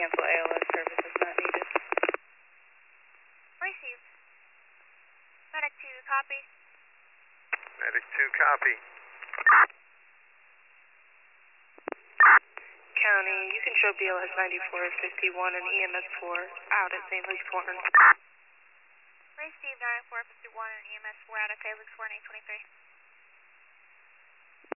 cancel ALS service is not needed. Received. Medic 2, copy. Medic 2, copy. County, you can show BLS 9451 and EMS 4 out at St. Luke's Corner. Received 9451 and EMS 4 out at St. Luke's Corner, 823.